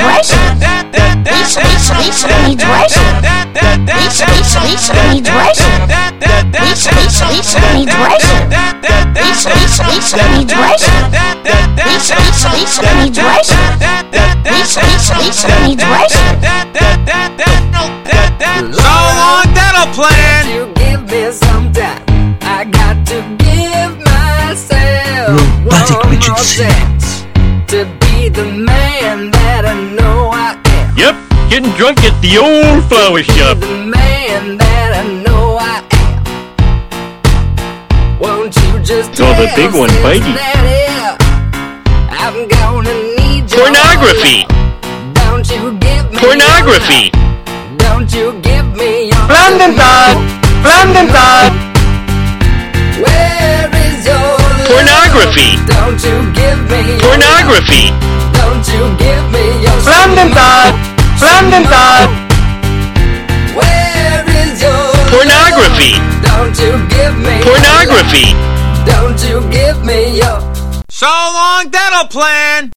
Hydration. So long, dental plan. You give me some time. I got to give myself one more chance to be the man that I know I am. Yep, getting drunk at the old flower shop. Be the man that I know I am. Won't you just Oh, the big one, Spidey. I'm gonna need your Pornography. love. Don't you give me Pornography. your love. Don't you give me your Blandenthal. Blandenthal. Where is your love? Pornography. Don't you give me your Pornography. love. Don't you give me your Blandenthal. Blandenthal. Where is your Pornography. love? Don't you give me your Pornography. love. Don't you give me your So long, dental plan.